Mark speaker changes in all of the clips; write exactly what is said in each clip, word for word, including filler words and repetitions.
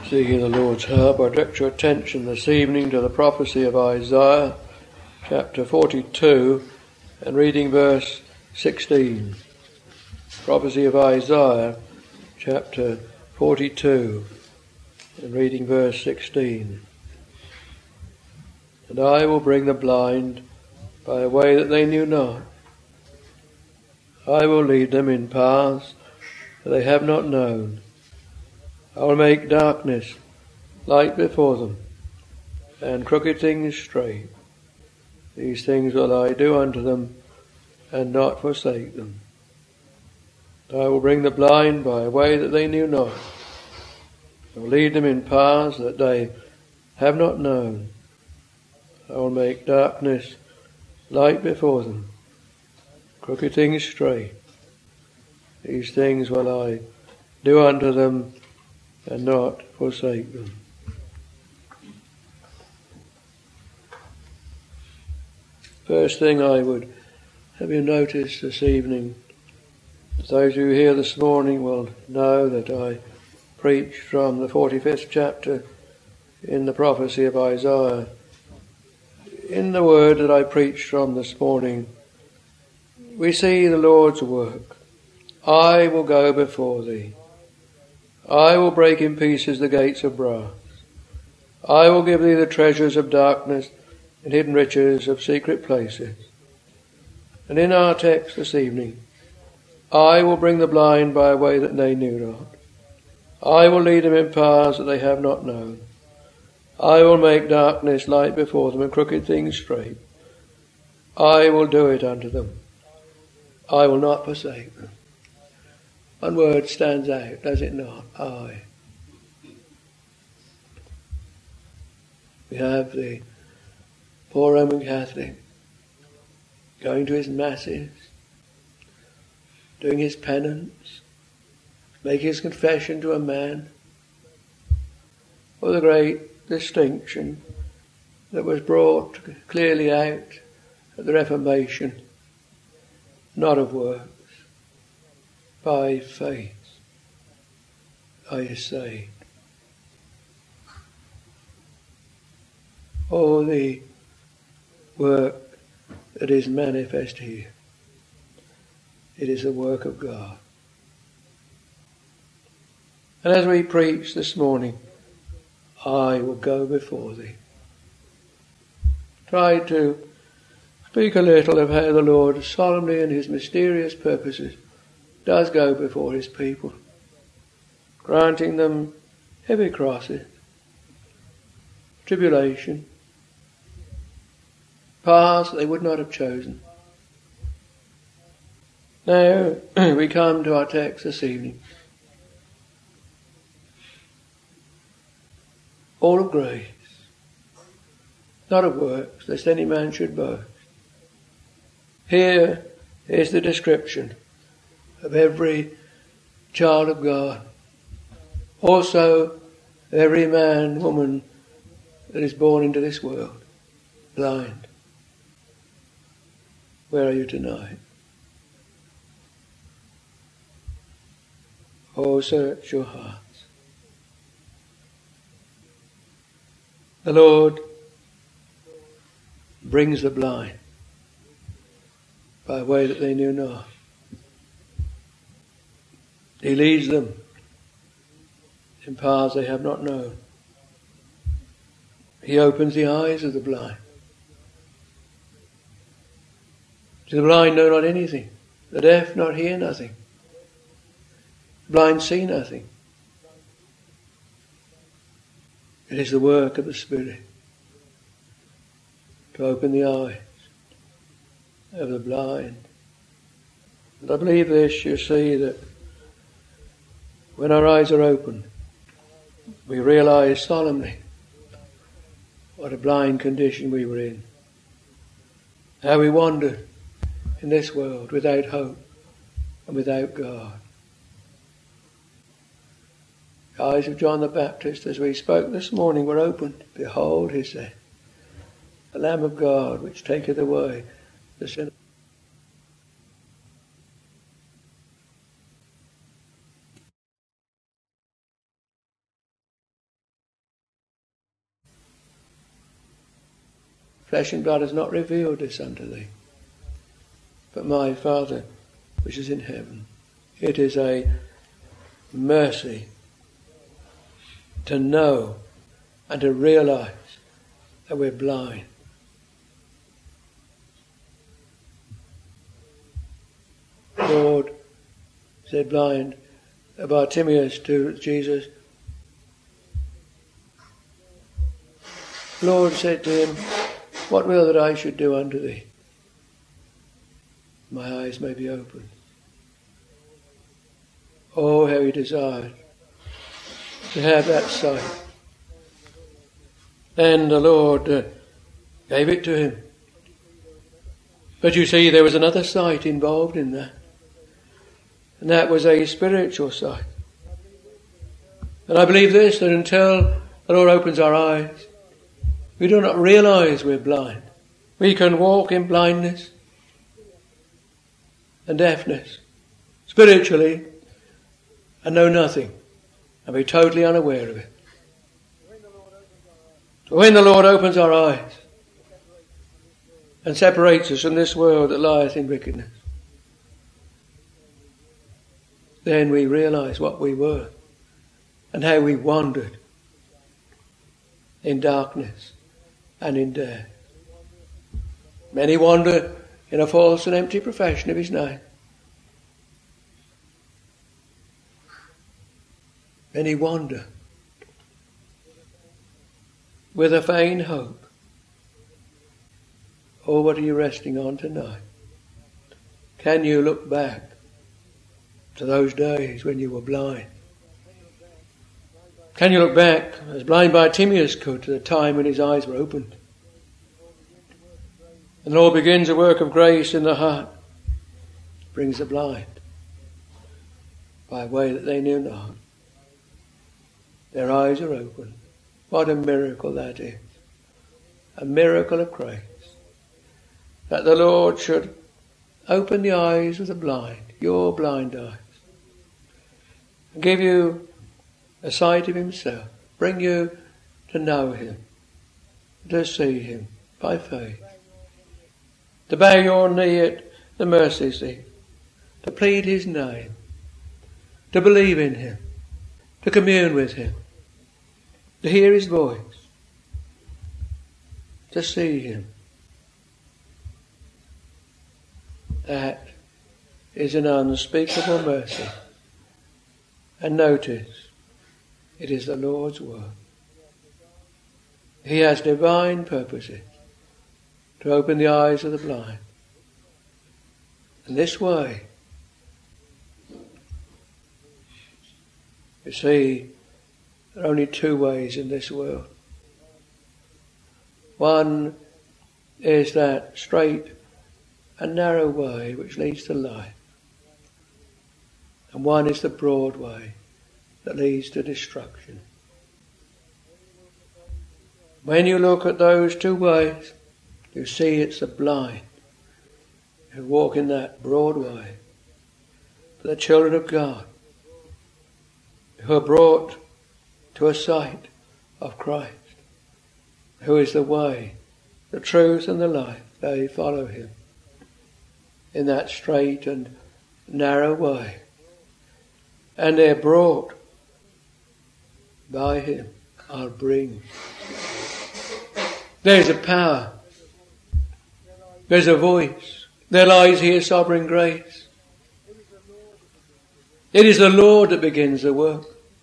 Speaker 1: Seeking the Lord's help, I direct your attention this evening to the prophecy of Isaiah, chapter forty-two, and reading verse sixteen. Prophecy of Isaiah, chapter forty-two, and reading verse sixteen. And I will bring the blind by a way that they knew not. I will lead them in paths that they have not known. I will make darkness light before them, and crooked things straight. These things will I do unto them, and not forsake them. I will bring the blind by a way that they knew not. I will lead them in paths that they have not known. I will make darkness light before them, crooked things straight. These things will I do unto them, and not forsake them. First thing I would have you notice this evening, those who are here this morning will know that I preached from the forty-fifth chapter in the prophecy of Isaiah. In the word that I preached from this morning, we see the Lord's work. I will go before thee. I will break in pieces the gates of brass. I will give thee the treasures of darkness and hidden riches of secret places. And in our text this evening, I will bring the blind by a way that they knew not. I will lead them in paths that they have not known. I will make darkness light before them and crooked things straight. I will do it unto them. I will not forsake them. One word stands out, does it not? I. We have the poor Roman Catholic going to his masses, doing his penance, making his confession to a man, or the great distinction that was brought clearly out at the Reformation, not of works. By faith are you saved. Oh, the work that is manifest here. It is the work of God. And as we preach this morning, I will go before thee. Try to speak a little of how the Lord solemnly in his mysterious purposes does go before his people, granting them heavy crosses, tribulation, paths they would not have chosen. Now we come to our text this evening. All of grace, not of works, lest any man should boast. Here is the description of every child of God, also every man, woman that is born into this world, blind. Where are you tonight? Oh, search your hearts. The Lord brings the blind by a way that they knew not. He leads them in paths they have not known. He opens the eyes of the blind. The blind know not anything. The deaf not hear nothing. The blind see nothing. It is the work of the Spirit to open the eyes of the blind. And I believe this, you see, that when our eyes are opened, we realize solemnly what a blind condition we were in. How we wandered in this world without hope and without God. The eyes of John the Baptist, as we spoke this morning, were opened. Behold, he said, the Lamb of God which taketh away the sin. Flesh and blood has not revealed this unto thee, but my Father which is in heaven. It is a mercy to know and to realize that we're blind. Lord, said blind Bartimaeus to Jesus. Lord said to him, what will that I should do unto thee? My eyes may be opened. Oh, how he desired to have that sight. And the Lord uh, gave it to him. But you see, there was another sight involved in that. And that was a spiritual sight. And I believe this, that until the Lord opens our eyes, we do not realize we're blind. We can walk in blindness and deafness, spiritually, and know nothing, and be totally unaware of it. But when the Lord opens our eyes and separates us from this world that lieth in wickedness, then we realize what we were and how we wandered in darkness and in death. Many wander in a false and empty profession of his name. Many wander with a vain hope. Oh, what are you resting on tonight? Can you look back to those days when you were blind? Can you look back, as blind Bartimaeus could, to the time when his eyes were opened? And the Lord begins a work of grace in the heart, brings the blind by a way that they knew not. Their eyes are open. What a miracle that is. A miracle of grace. That the Lord should open the eyes of the blind, your blind eyes, and give you a sight of himself, bring you to know him, to see him by faith, to bow your knee at the mercy seat, to plead his name, to believe in him, to commune with him, to hear his voice, to see him. That is an unspeakable mercy. And notice, it is the Lord's word. He has divine purposes to open the eyes of the blind. And this way, you see, there are only two ways in this world. One is that straight and narrow way which leads to life. And one is the broad way that leads to destruction. When you look at those two ways, you see it's the blind who walk in that broad way. But the children of God who are brought to a sight of Christ, who is the way, the truth and the life, they follow him in that straight and narrow way. And they're brought by him. I'll bring. There's a power. There's a voice. There lies here sovereign grace. It is the Lord that begins the work,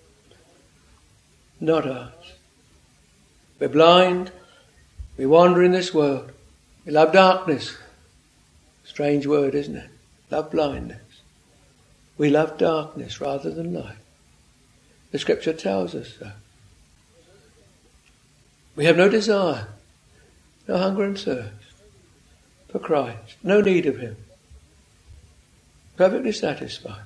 Speaker 1: not us. We're blind. We wander in this world. We love darkness. Strange word, isn't it? Love blindness. We love darkness rather than light. The scripture tells us so. We have no desire, no hunger and thirst for Christ, no need of him. Perfectly satisfied.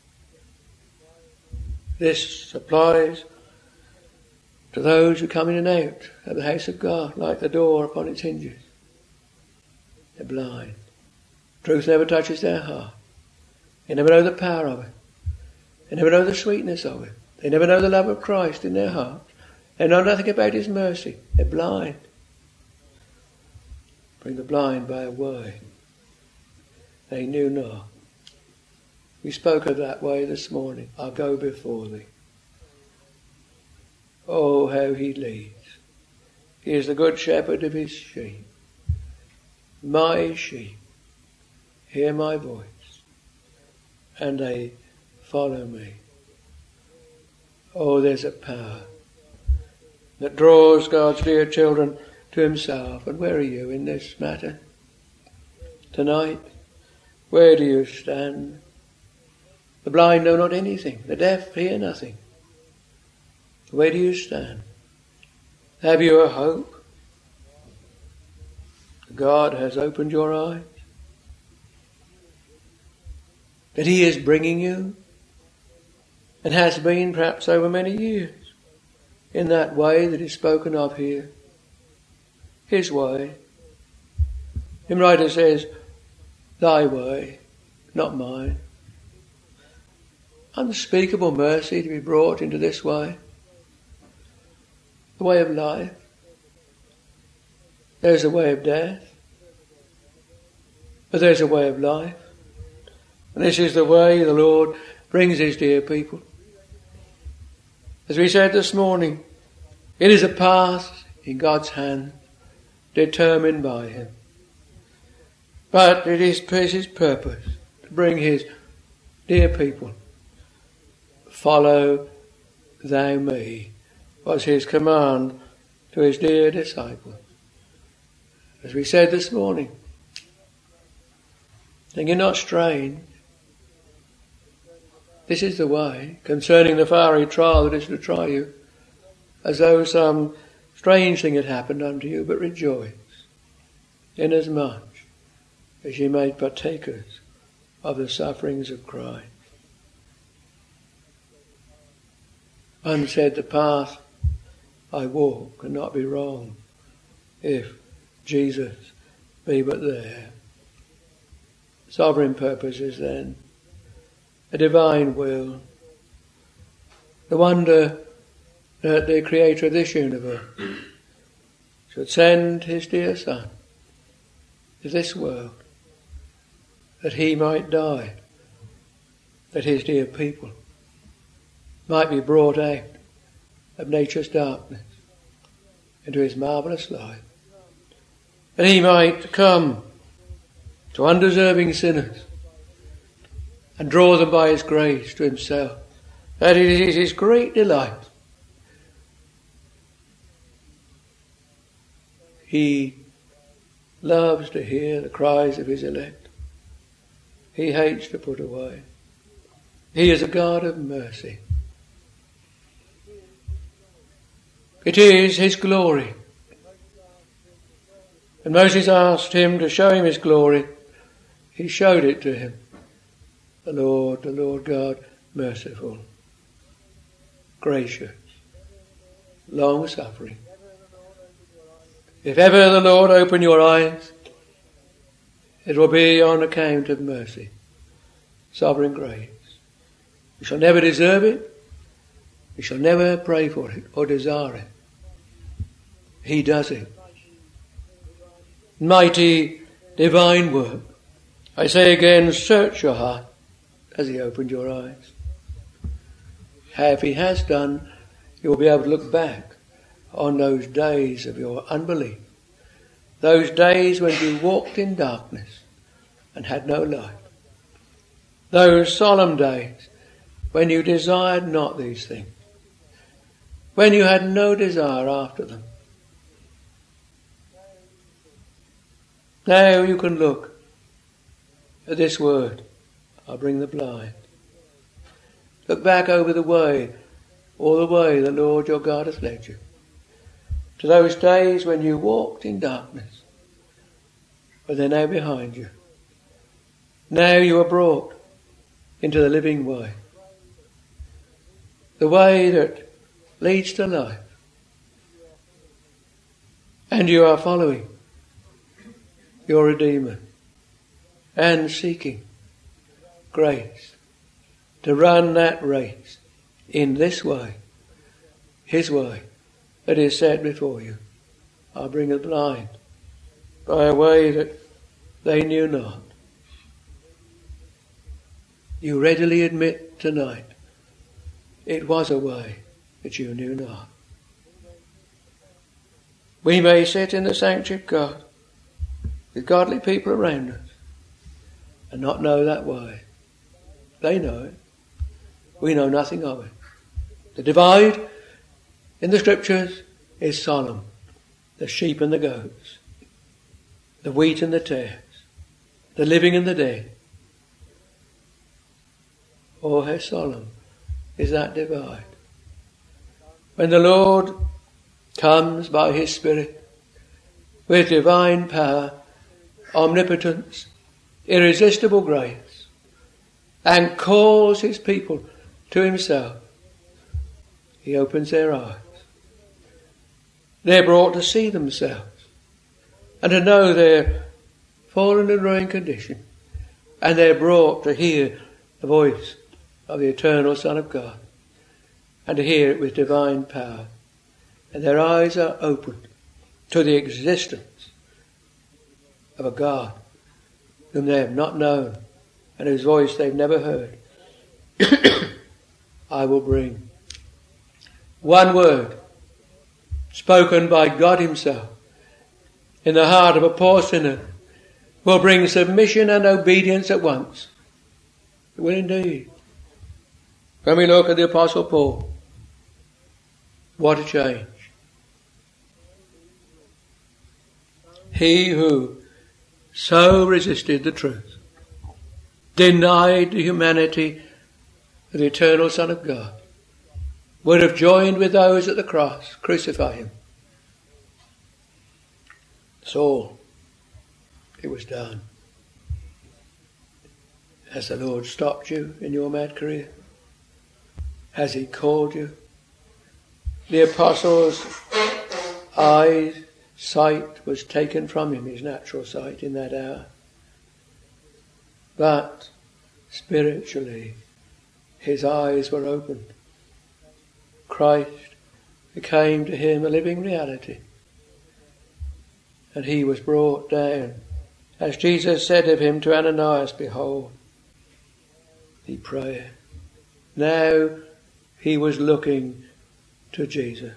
Speaker 1: This applies to those who come in and out of the house of God like the door upon its hinges. They're blind. Truth never touches their heart. They never know the power of it. They never know the sweetness of it. They never know the love of Christ in their heart. They know nothing about his mercy. They're blind. bring the blind by a way they knew not. We spoke of that way this morning. I'll go before thee. Oh, how he leads. He is the good shepherd of his sheep. My sheep hear my voice, and they follow me. Oh, there's a power that draws God's dear children to himself. And where are you in this matter? Tonight, where do you stand? The blind know not anything. The deaf hear nothing. Where do you stand? Have you a hope? God has opened your eyes. That he is bringing you, and has been perhaps over many years, in that way that is spoken of here. His way. The writer says, thy way, not mine. Unspeakable mercy to be brought into this way. The way of life. There's a way of death. But there's a way of life. And this is the way the Lord brings his dear people. As we said this morning, it is a path in God's hand, determined by him. But it is his purpose to bring his dear people. Follow thou me, was his command to his dear disciples. As we said this morning, think you're not strange. This is the way concerning the fiery trial that is to try you, as though some strange thing had happened unto you, but rejoice, inasmuch as ye made partakers of the sufferings of Christ. One said, the path I walk cannot be wrong if Jesus be but there. Sovereign purposes then, a divine will, the wonder that the creator of this universe should send his dear son to this world that he might die, that his dear people might be brought out of nature's darkness into his marvellous light, and he might come to undeserving sinners and draw them by his grace to himself. That it is his great delight. He loves to hear the cries of his elect. He hates to put away. He is a God of mercy. It is his glory. And Moses asked him to show him his glory. He showed it to him. The Lord, the Lord God, merciful, gracious, long-suffering. If ever the Lord open your eyes, it will be on account of mercy, sovereign grace. We shall never deserve it. We shall never pray for it or desire it. He does it. Mighty divine work. I say again, search your heart as he opened your eyes. How if he has done, you will be able to look back on those days of your unbelief. Those days when you walked in darkness and had no light. Those solemn days when you desired not these things. When you had no desire after them. Now you can look at this word, I'll bring the blind. Look back over the way, all the way the Lord your God hath led you. To those days when you walked in darkness, but they're now behind you. Now you are brought into the living way. The way that leads to life. And you are following your Redeemer and seeking grace to run that race in this way, his way, that is set before you. I'll bring the blind by a way that they knew not. You readily admit tonight it was a way that you knew not. We may sit in the sanctuary of God with godly people around us and not know that way. They know it. We know nothing of it. The divide in the scriptures is solemn. The sheep and the goats, the wheat and the tares, the living and the dead. Oh, how solemn is that divide. When the Lord comes by his Spirit with divine power, omnipotence, irresistible grace, and calls his people to himself, he opens their eyes. They're brought to see themselves and to know their fallen and ruined condition, and they're brought to hear the voice of the eternal Son of God and to hear it with divine power, and their eyes are opened to the existence of a God whom they have not known and whose voice they've never heard. I will bring one word spoken by God himself in the heart of a poor sinner will bring submission and obedience at once. It will indeed. When we look at the Apostle Paul, what a change. He who so resisted the truth, denied the humanity of the eternal Son of God, would have joined with those at the cross, crucify him. Saul, it was done. Has the Lord stopped you in your mad career? Has he called you? The apostle's eyes, sight was taken from him, his natural sight, in that hour. But spiritually, his eyes were opened. Christ became to him a living reality. And he was brought down. As Jesus said of him to Ananias, behold, he prayed. Now he was looking to Jesus.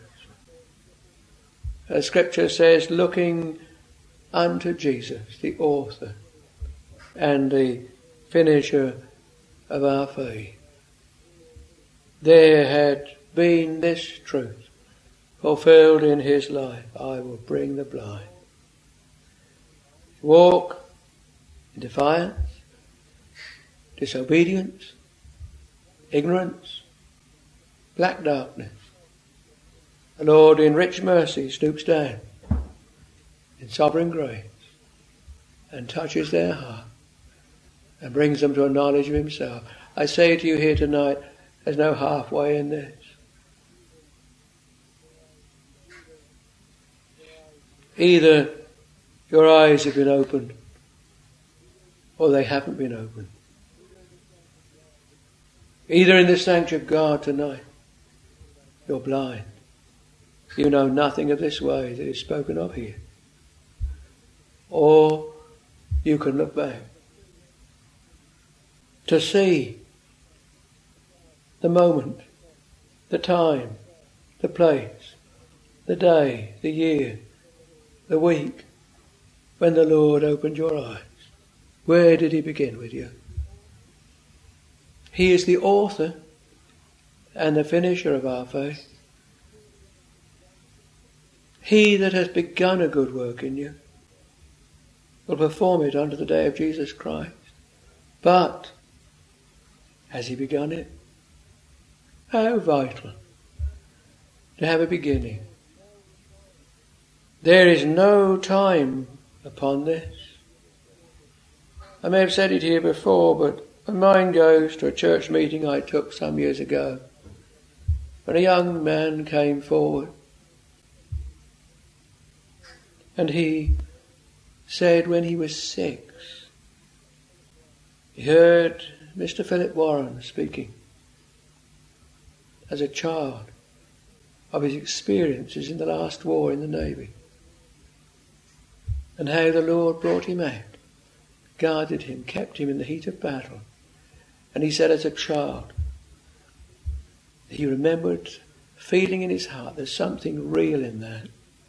Speaker 1: As Scripture says, looking unto Jesus, the author and the finisher of our faith. There had been this truth fulfilled in his life. I will bring the blind. Walk in defiance, disobedience, ignorance, black darkness. The Lord in rich mercy stoops down in sovereign grace and touches their heart and brings them to a knowledge of himself. I say to you here tonight, there's no halfway in this. Either your eyes have been opened or they haven't been opened. Either in the sanctuary of God tonight, you're blind. You know nothing of this way that is spoken of here. Or you can look back to see the moment, the time, the place, the day, the year, the week, when the Lord opened your eyes. Where did he begin with you? He is the author and the finisher of our faith. He that has begun a good work in you will perform it unto the day of Jesus Christ. But has he begun it? How vital to have a beginning. There is no time upon this. I may have said it here before, but my mind goes to a church meeting I took some years ago, when a young man came forward and he said when he was six, he heard Mister Philip Warren speaking as a child of his experiences in the last war in the Navy. and how the Lord brought him out, guarded him, kept him in the heat of battle. And he said as a child, he remembered feeling in his heart there's something real in that.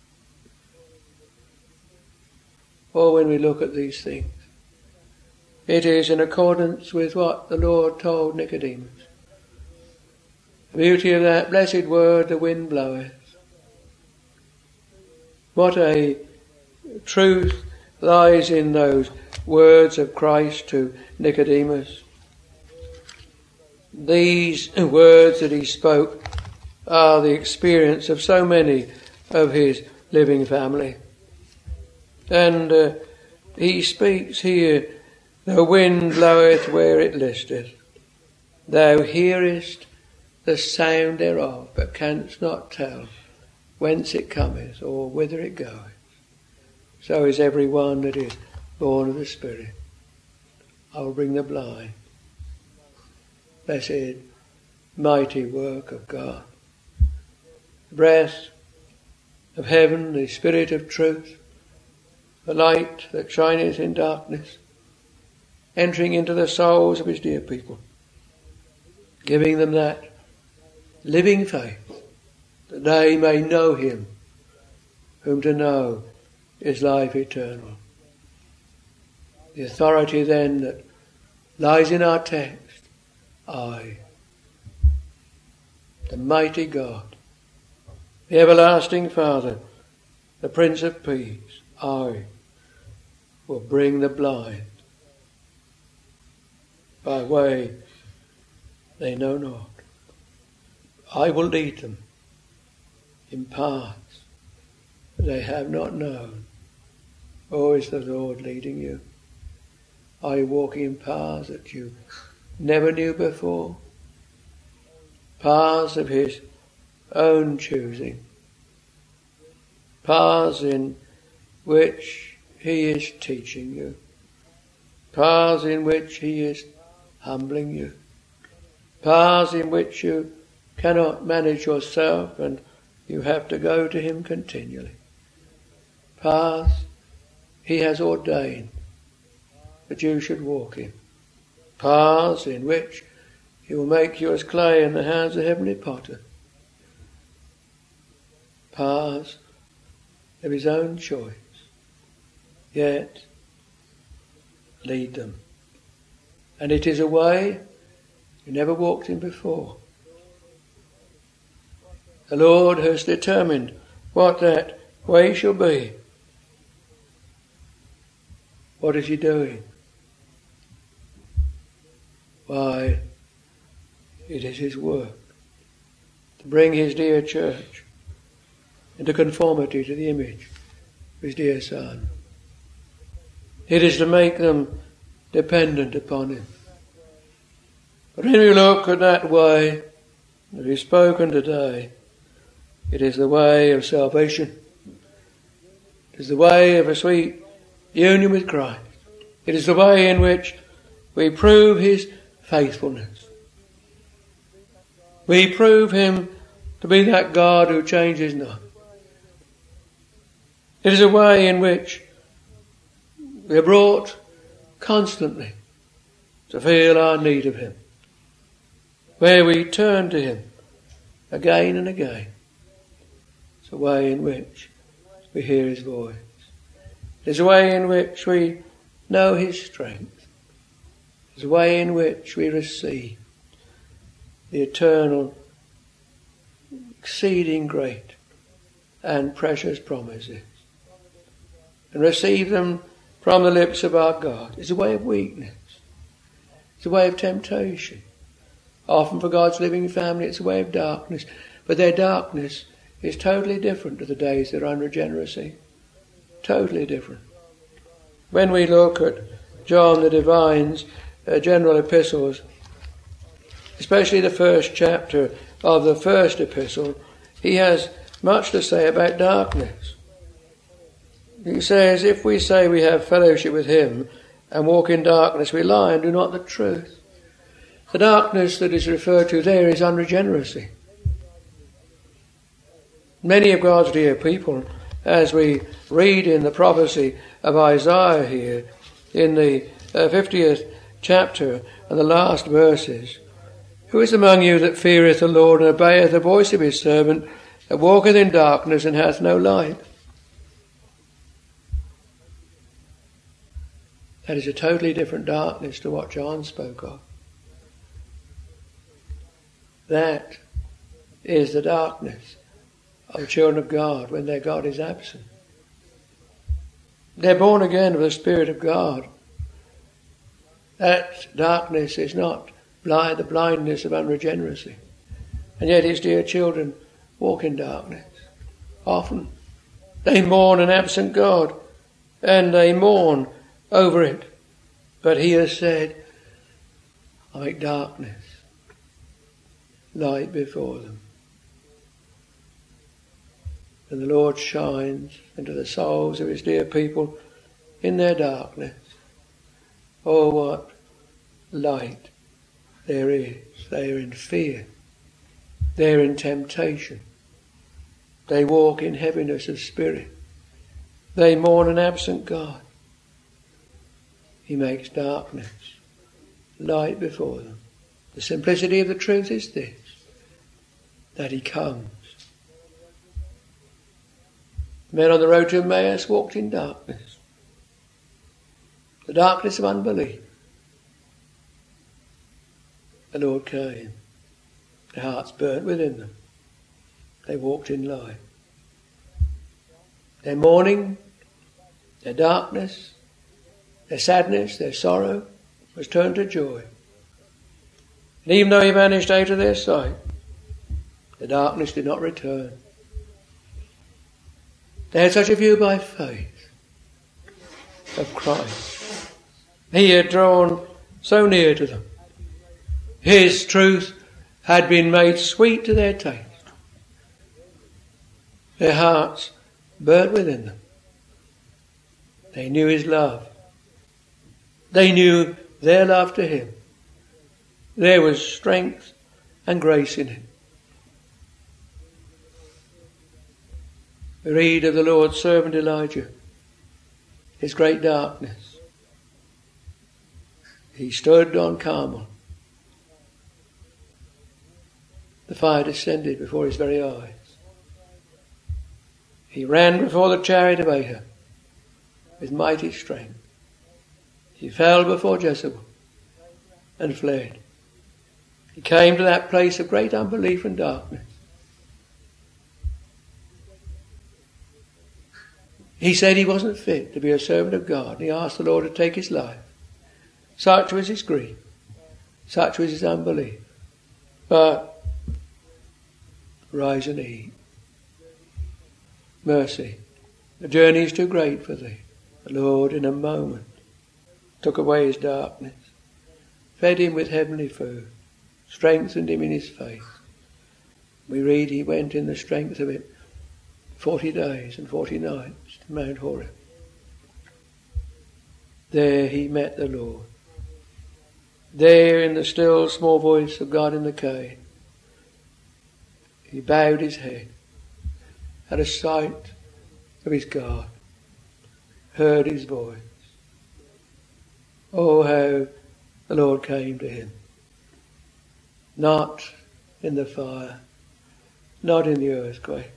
Speaker 1: Or when we look at these things, it is in accordance with what the Lord told Nicodemus. The beauty of that blessed word, the wind bloweth. What a truth lies in those words of Christ to Nicodemus. These words that he spoke are the experience of so many of his living family. And uh, he speaks here, the wind bloweth where it listeth. Thou hearest the sound thereof, but canst not tell whence it cometh or whither it goeth. So is every one that is born of the Spirit. I will bring the blind. Blessed, mighty work of God. The breath of heaven, the Spirit of truth, the light that shineth in darkness, entering into the souls of his dear people, giving them that living faith, that they may know him, whom to know is life eternal. The authority then that lies in our text, I, the mighty God, the everlasting Father, the Prince of Peace, I will bring the blind by way they know not. I will lead them in paths that they have not known. Oh, is the Lord leading you? Are you walking in paths that you never knew before? Paths of his own choosing. Paths in which he is teaching you. Paths in which he is humbling you. Paths in which you cannot manage yourself and you have to go to him continually. Paths he has ordained that you should walk in. Paths in which he will make you as clay in the hands of the heavenly potter. Paths of his own choice. Yet lead them. And it is a way you never walked in before. The Lord has determined what that way shall be. What is he doing? Why, it is his work to bring his dear church into conformity to the image of his dear Son. It is to make them dependent upon him. But when we look at that way that he's spoken today, it is the way of salvation. It is the way of a sweet union with Christ. It is the way in which we prove his faithfulness. We prove him to be that God who changes not. It is a way in which we are brought constantly to feel our need of him, where we turn to him again and again. It's a way in which we hear his voice. It's a way in which we know his strength. It's a way in which we receive the eternal, exceeding great and precious promises, and receive them from the lips of our God. It's a way of weakness. It's a way of temptation. Often for God's living family, it's a way of darkness. But their darkness is totally different to the days they're unregeneracy. Totally different. When we look at John the Divine's uh, general epistles, especially the first chapter of the first epistle, he has much to say about darkness. He says, if we say we have fellowship with him and walk in darkness, we lie and do not the truth. The darkness that is referred to there is unregeneracy. Many of God's dear people, as we read in the prophecy of Isaiah here in the uh, fiftieth chapter and the last verses. Who is among you that feareth the Lord and obeyeth the voice of his servant, that walketh in darkness and hath no light? That is a totally different darkness to what John spoke of. That is the darkness of the children of God when their God is absent. They're born again of the Spirit of God. That darkness is not blind, the blindness of unregeneracy. And yet his dear children walk in darkness. Often they mourn an absent God, and they mourn over it. But he has said, I make darkness light before them. And the Lord shines into the souls of his dear people in their darkness. Oh, what light there is. They are in fear. They are in temptation. They walk in heaviness of spirit. They mourn an absent God. He makes darkness light before them. The simplicity of the truth is this, that he comes. Men on the road to Emmaus walked in darkness. The darkness of unbelief. The Lord came. Their hearts burnt within them. They walked in light. Their mourning, their darkness, their sadness, their sorrow was turned to joy. And even though he vanished out of their sight, the darkness did not return. They had such a view by faith of Christ. He had drawn so near to them. His truth had been made sweet to their taste. Their hearts burnt within them. They knew his love. They knew their love to him. There was strength and grace in him. We read of the Lord's servant Elijah, his great darkness. He stood on Carmel. The fire descended before his very eyes. He ran before the chariot of Ahab with mighty strength. He fell before Jezebel and fled. He came to that place of great unbelief and darkness. He said he wasn't fit to be a servant of God. And he asked the Lord to take his life. Such was his grief. Such was his unbelief. But rise and eat. Mercy. The journey is too great for thee. The Lord in a moment took away his darkness, fed him with heavenly food, strengthened him in his faith. We read he went in the strength of it forty days and forty nights to Mount Horeb. There he met the Lord. There in the still small voice of God in the cave, he bowed his head, had a sight of his God, heard his voice. Oh, how the Lord came to him. Not in the fire, not in the earthquake,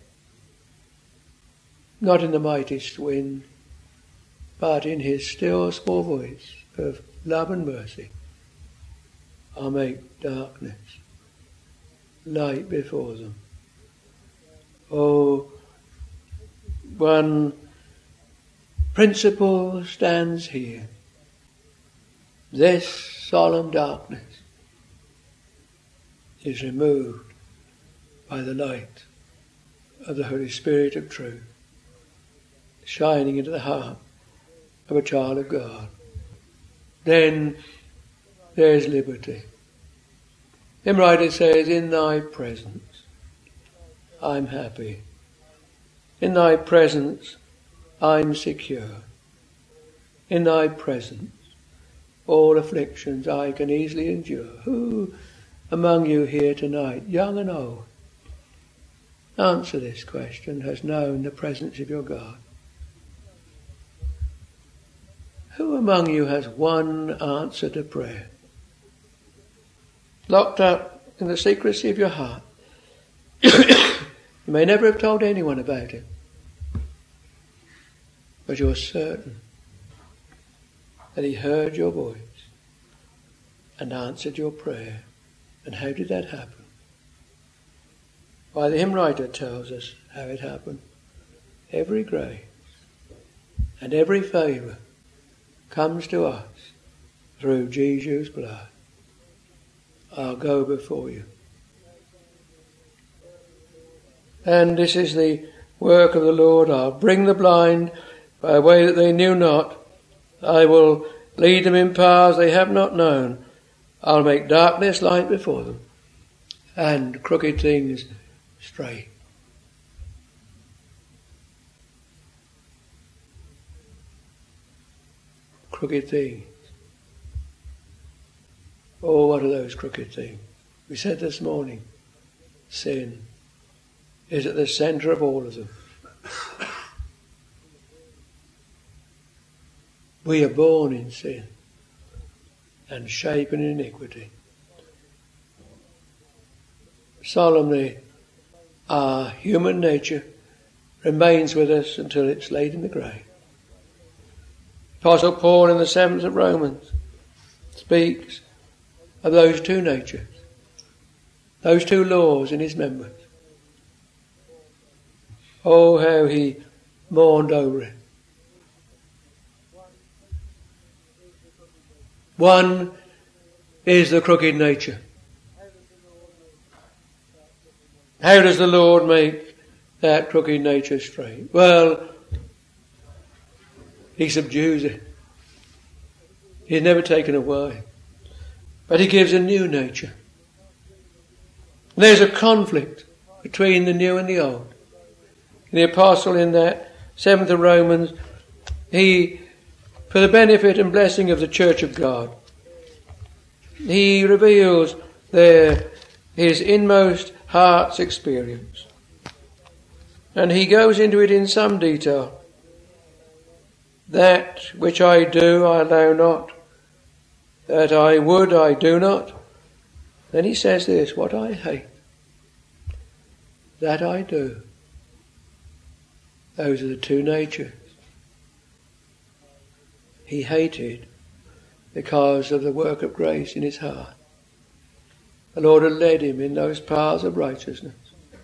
Speaker 1: not in the mightiest wind, but in his still small voice of love and mercy. I'll make darkness light before them. Oh, one principle stands here. This solemn darkness is removed by the light of the Holy Spirit of truth, shining into the heart of a child of God. Then there's liberty. The writer says, in thy presence I'm happy. In thy presence I'm secure. In thy presence all afflictions I can easily endure. Who among you here tonight, young and old, answer this question, has known the presence of your God? Who among you has one answer to prayer? Locked up in the secrecy of your heart. You may never have told anyone about it, but you're certain that he heard your voice and answered your prayer. And how did that happen? Why, the hymn writer tells us how it happened. Every grace and every favour comes to us through Jesus' blood. I'll go before you. And this is the work of the Lord. I'll bring the blind by a way that they knew not. I will lead them in paths they have not known. I'll make darkness light before them, and crooked things straight. Crooked things. Oh, what are those crooked things? We said this morning, sin is at the centre of all of them. We are born in sin and shapen in iniquity. Solemnly, our human nature remains with us until it's laid in the grave. Apostle Paul in the seventh of Romans speaks of those two natures, those two laws in his members. Oh, how he mourned over it. One is the crooked nature. How does the Lord make that crooked nature straight? Well, he subdues it. He's never taken away. But he gives a new nature. There's a conflict between the new and the old. The apostle in that seventh of Romans, he, for the benefit and blessing of the church of God, he reveals there his inmost heart's experience. And he goes into it in some detail. That which I do, I allow not. That I would, I do not. Then he says this, what I hate, that I do. Those are the two natures. He hated because of the work of grace in his heart. The Lord had led him in those paths of righteousness.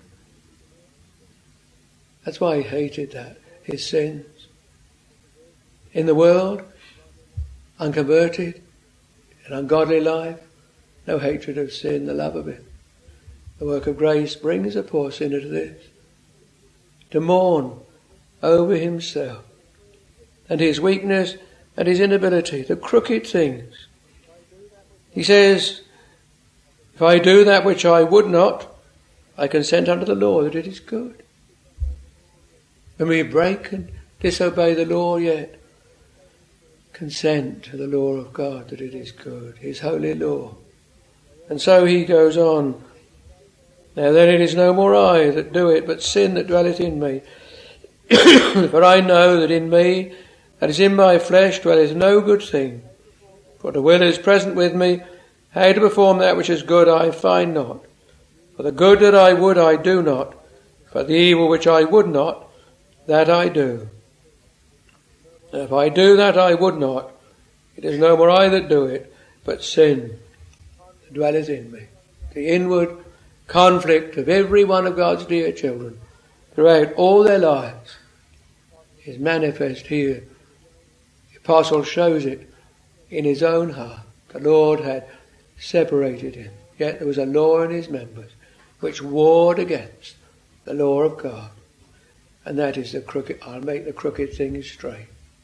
Speaker 1: That's why he hated that, his sins. In the world, unconverted, an ungodly life, no hatred of sin, the love of it. The work of grace brings a poor sinner to this, to mourn over himself and his weakness and his inability, the crooked things. He says, if I do that which I would not, I consent unto the law that it is good. When we break and disobey the law yet, consent to the law of God that it is good, his holy law. And so he goes on. Now then it is no more I that do it, but sin that dwelleth in me. For I know that in me, that is in my flesh, dwelleth no good thing. For the will is present with me, how to perform that which is good I find not. For the good that I would I do not, for the evil which I would not, that I do. And if I do that I would not, it is no more I that do it, but sin that dwelleth in me. The inward conflict of every one of God's dear children throughout all their lives is manifest here. The apostle shows it in his own heart. The Lord had separated him, yet there was a law in his members which warred against the law of God. And that is the crooked, I'll make the crooked things straight.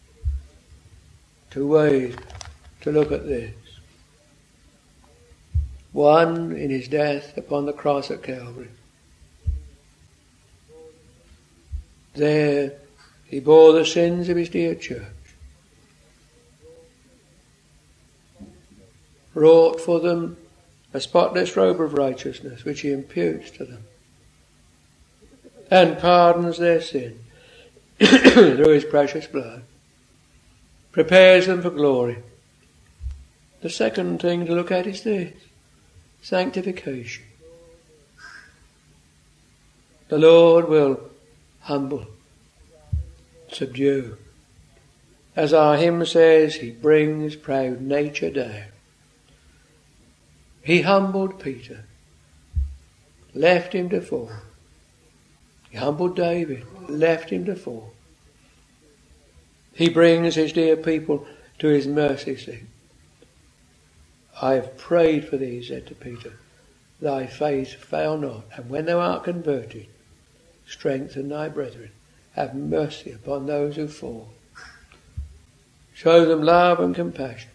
Speaker 1: Two ways to look at this. One, in his death upon the cross at Calvary. There he bore the sins of his dear church, wrought for them a spotless robe of righteousness which he imputes to them, and pardons their sin through his precious blood. prepares them for glory. The second thing to look at is this: sanctification. The Lord will humble, subdue. As our hymn says, he brings proud nature down. He humbled Peter, left him to fall. He humbled David, left him to fall. He brings his dear people to his mercy seat. I have prayed for thee, he said to Peter, thy faith fail not, and when thou art converted, strengthen thy brethren. Have mercy upon those who fall. Show them love and compassion.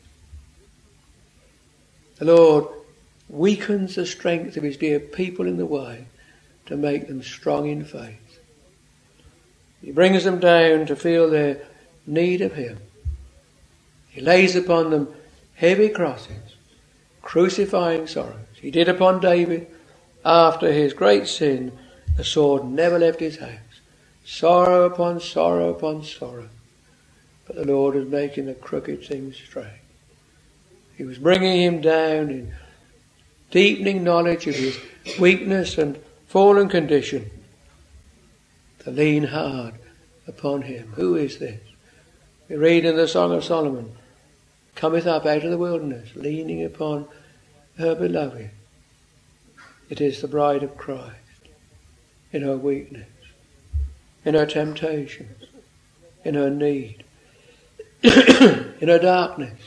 Speaker 1: The Lord weakens the strength of his dear people in the way to make them strong in faith. He brings them down to feel their need of him. He lays upon them heavy crosses, crucifying sorrows. He did upon David after his great sin. The sword never left his house. Sorrow upon sorrow upon sorrow. But the Lord was making the crooked things straight. He was bringing him down in deepening knowledge of his weakness and fallen condition to lean hard upon him. Who is this? We read in the Song of Solomon, cometh up out of the wilderness, leaning upon her beloved. It is the bride of Christ in her weakness, in her temptations, in her need, in her darkness,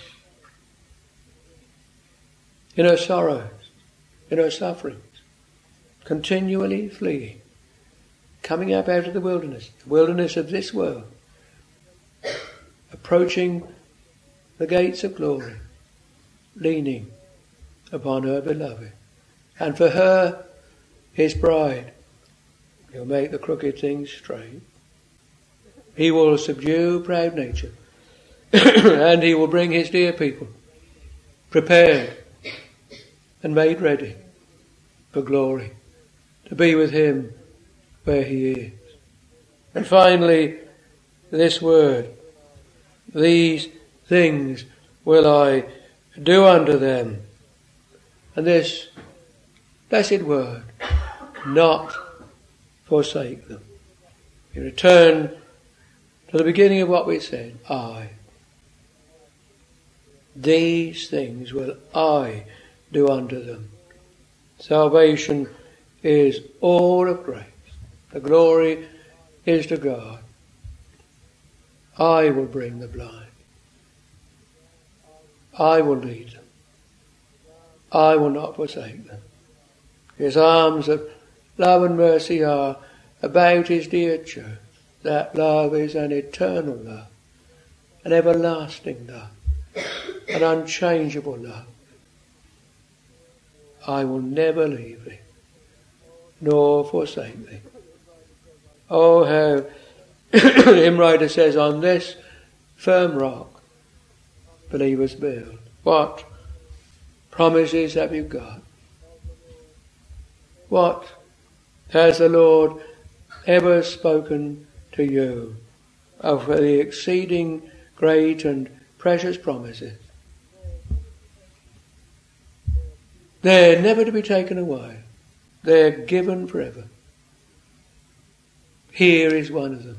Speaker 1: in her sorrows, in her sufferings, continually fleeing, coming up out of the wilderness, the wilderness of this world, approaching the gates of glory, leaning upon her beloved. And for her, his bride, he'll make the crooked things straight. He will subdue proud nature. And he will bring his dear people prepared and made ready for glory, to be with him where he is. And finally, this word, these things will I do unto them. And this blessed word, not forsake them. We return to the beginning of what we said. I. These things will I do unto them. Salvation is all of grace. The glory is to God. I will bring the blind. I will lead them. I will not forsake them. His arms of love and mercy are about his dear church. That love is an eternal love, an everlasting love, an unchangeable love. I will never leave thee, nor forsake thee. Oh, how the hymn writer says, on this firm rock believers build. What promises have you got? What has the Lord ever spoken to you of the exceeding great and precious promises? They're never to be taken away. They're given forever. Here is one of them.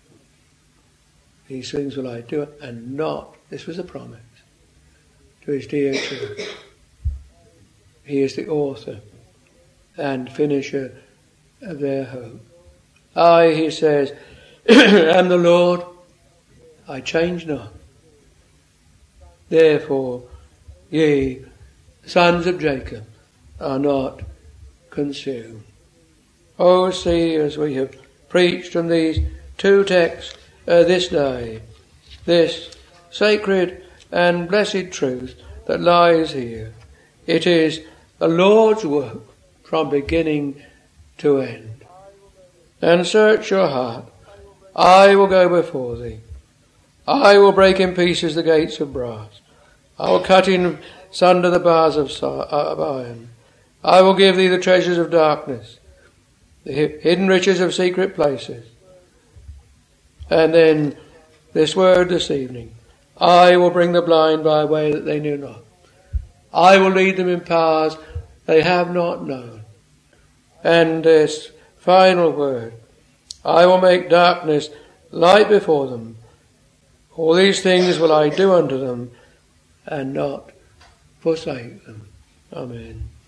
Speaker 1: These things will I do, and not, this was a promise to his dear church. He is the author and finisher of their hope. I, he says, am the Lord, I change not. Therefore, ye, sons of Jacob, are not consumed. Oh, see, as we have preached from these two texts uh, this day, this sacred and blessed truth that lies here. It is the Lord's work from beginning to end. And search your heart. I will go before thee. I will break in pieces the gates of brass. I will cut in sunder the bars of, of iron. I will give thee the treasures of darkness, the hidden riches of secret places. And then this word this evening, I will bring the blind by a way that they knew not. I will lead them in paths they have not known. And this final word, I will make darkness light before them. All these things will I do unto them, and not forsake them. Amen.